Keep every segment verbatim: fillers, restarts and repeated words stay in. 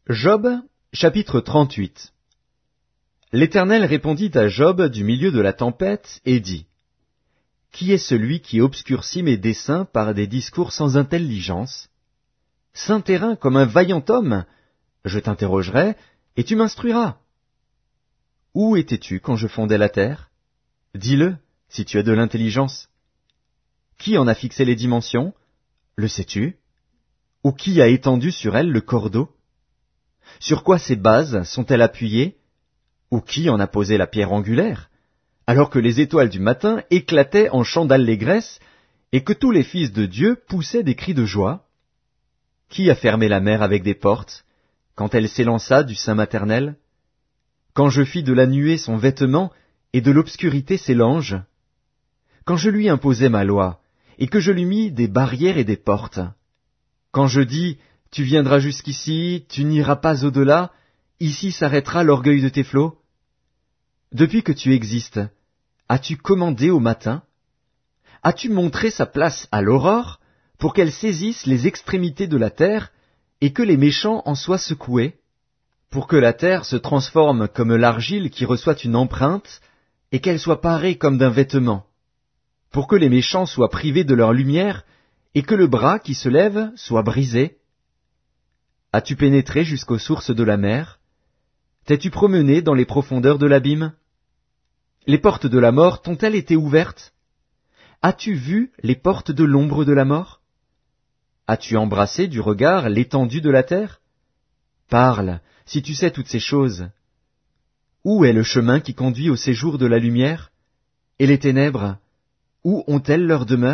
Job, chapitre trente-huit. L'Éternel répondit à Job du milieu de la tempête et dit : Qui est celui qui obscurcit mes desseins par des discours sans intelligence ? Saint terrain comme un vaillant homme, je t'interrogerai, et tu m'instruiras. Où étais-tu quand je fondais la terre ? Dis-le, si tu as de l'intelligence. Qui en a fixé les dimensions ? Le sais-tu ? Ou qui a étendu sur elle le cordeau ? Sur quoi ces bases sont-elles appuyées ? Ou qui en a posé la pierre angulaire ? Alors que les étoiles du matin éclataient en chants d'allégresse, et que tous les fils de Dieu poussaient des cris de joie ? Qui a fermé la mer avec des portes, quand elle s'élança du sein maternel ? Quand je fis de la nuée son vêtement, et de l'obscurité ses langes ? Quand je lui imposai ma loi, et que je lui mis des barrières et des portes ? Quand je dis, tu viendras jusqu'ici, tu n'iras pas au-delà, ici s'arrêtera l'orgueil de tes flots ? Depuis que tu existes, as-tu commandé au matin ? As-tu montré sa place à l'aurore, pour qu'elle saisisse les extrémités de la terre, et que les méchants en soient secoués ? Pour que la terre se transforme comme l'argile qui reçoit une empreinte, et qu'elle soit parée comme d'un vêtement ? Pour que les méchants soient privés de leur lumière, et que le bras qui se lève soit brisé ? As-tu pénétré jusqu'aux sources de la mer ? T'es-tu promené dans les profondeurs de l'abîme ? Les portes de la mort t'ont-elles été ouvertes ? As-tu vu les portes de l'ombre de la mort ? As-tu embrassé du regard l'étendue de la terre ? Parle, si tu sais toutes ces choses. Où est le chemin qui conduit au séjour de la lumière ? Et les ténèbres, où ont-elles leur demeure ?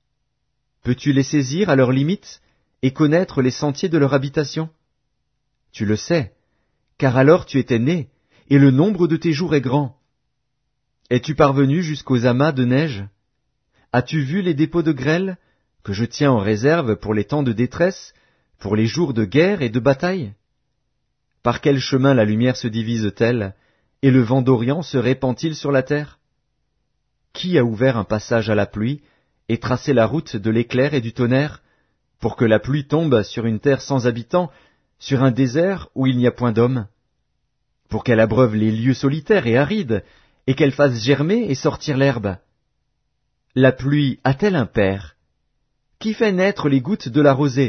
Peux-tu les saisir à leurs limites et connaître les sentiers de leur habitation ? Tu le sais, car alors tu étais né, et le nombre de tes jours est grand. Es-tu parvenu jusqu'aux amas de neige ? As-tu vu les dépôts de grêle, que je tiens en réserve pour les temps de détresse, pour les jours de guerre et de bataille ? Par quel chemin la lumière se divise-t-elle, et le vent d'Orient se répand-il sur la terre ? Qui a ouvert un passage à la pluie, et tracé la route de l'éclair et du tonnerre, pour que la pluie tombe sur une terre sans habitants, sur un désert où il n'y a point d'homme, pour qu'elle abreuve les lieux solitaires et arides, et qu'elle fasse germer et sortir l'herbe ? La pluie a-t-elle un père ? Qui fait naître les gouttes de la rosée ?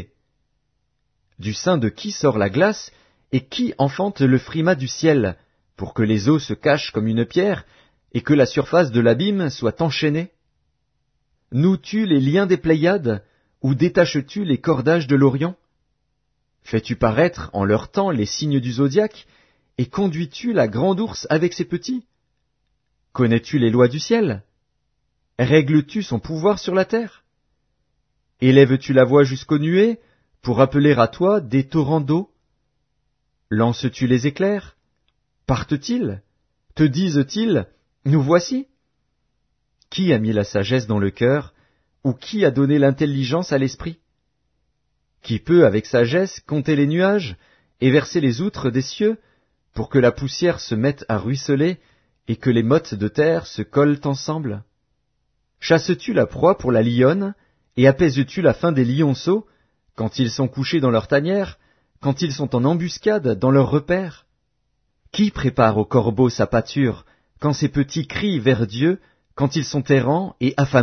Du sein de qui sort la glace, et qui enfante le frimas du ciel, pour que les eaux se cachent comme une pierre, et que la surface de l'abîme soit enchaînée ? Noues-tu les liens des Pléiades, ou détaches-tu les cordages de l'Orient ? Fais-tu paraître en leur temps les signes du zodiaque, et conduis-tu la grande ours avec ses petits ? Connais-tu les lois du ciel ? Règles-tu son pouvoir sur la terre ? Élèves-tu la voix jusqu'aux nuées, pour appeler à toi des torrents d'eau ? Lances-tu les éclairs ? Partent-ils ? Te disent-ils, nous voici ? Qui a mis la sagesse dans le cœur, ou qui a donné l'intelligence à l'esprit ? Qui peut, avec sagesse, compter les nuages, et verser les outres des cieux, pour que la poussière se mette à ruisseler, et que les mottes de terre se collent ensemble ? Chasses-tu la proie pour la lionne, et apaises-tu la faim des lionceaux, quand ils sont couchés dans leur tanière, quand ils sont en embuscade dans leur repère ? Qui prépare au corbeau sa pâture, quand ses petits crient vers Dieu, quand ils sont errants et affamés ?